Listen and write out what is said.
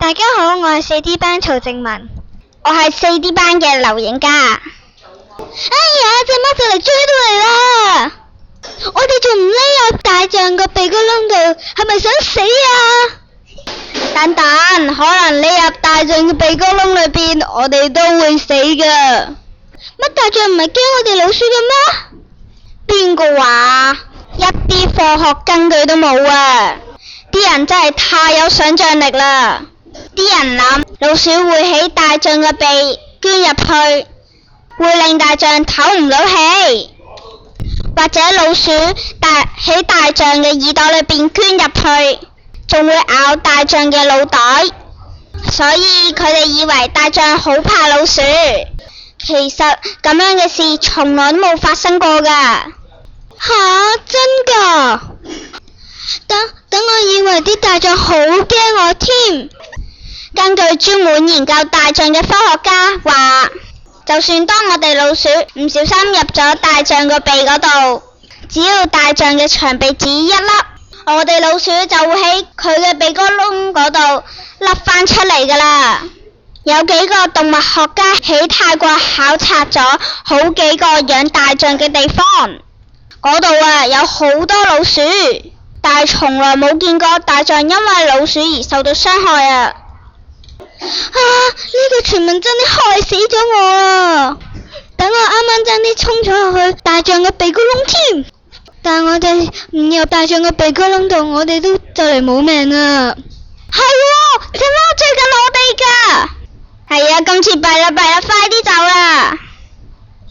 大家好，我係 4D 班曹靜文。 我係 4D 班嘅劉影嘉。 哎呀，隻貓就嚟追到嚟啦！我哋仲唔匿入大象個鼻哥窿度，係咪想死啊？ 等等，可能匿入大象嘅鼻哥窿裏邊，我哋都會死噶。 乜大象唔係驚我哋老鼠嘅咩？ 邊個話？一啲科學根據都冇啊！啲人真係太有想像力啦！啲人諗老鼠會喺大象嘅鼻捐入去，會令大象唞唔到氣，或者老鼠喺大象嘅耳朵裏邊捐入去，仲會咬大象嘅腦袋，所以佢哋以為大象好怕老鼠。其實咁樣嘅事從來都冇發生過㗎。 吓，真㗎？等我以為啲大象好驚我添。 根據專門研究大象嘅科學家話，就算當我哋老鼠唔小心入咗大象個鼻嗰度，只要大象嘅長鼻子一粒，我哋老鼠就會喺佢嘅鼻哥窿嗰度甩翻出嚟㗎啦。有幾個動物學家喺泰國考察咗好幾個養大象嘅地方，嗰度有好多老鼠，但係從來冇見過大象因為老鼠而受到傷害啊！ 呢個傳聞真係害死咗我啊！等我啱啱爭啲衝咗入去大象嘅鼻哥窿添，但我哋唔入大象嘅鼻哥窿度，我哋都就嚟冇命啦！ 係喎，隻貓追緊我哋㗎！係啊，今次弊啦，快啲走啦！